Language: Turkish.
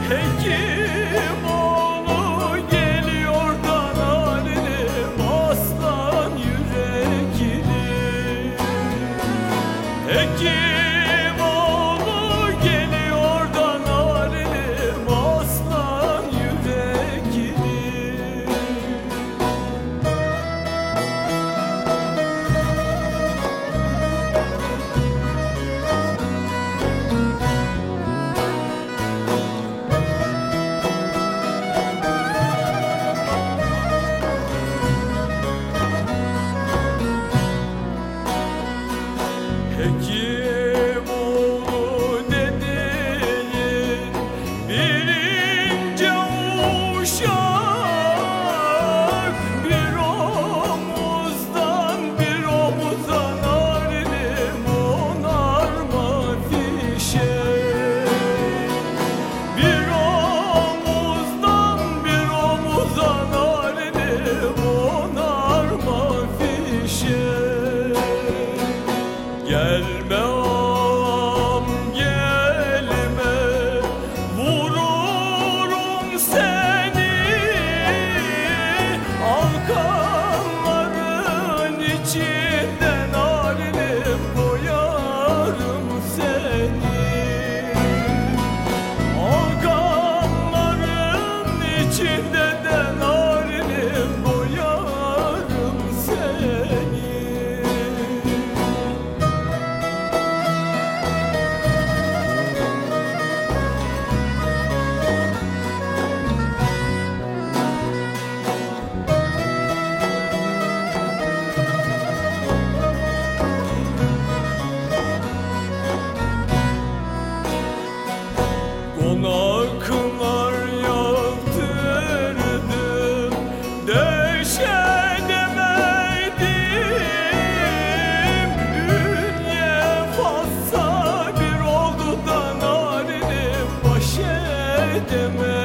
Hekimoğlu geliyor da narinim aslan yürekli. Hekimoğlu geliyor da narinim aslan yürekli. Hekimoğlu dediğin birinci uşak, bir omuzdan bir omuza narinim onarma fişek. Bir omuzdan bir omuza narinim onarma fişek. Gelme ağam gelme, vururum seni. Alkanların içinde narinim koyarım seni. Alkanların içinde de narinim koyarım seni. Konaklar yaptırdım, döşedemedim. Ünye fazla bir oldu da narinim baş edemedim.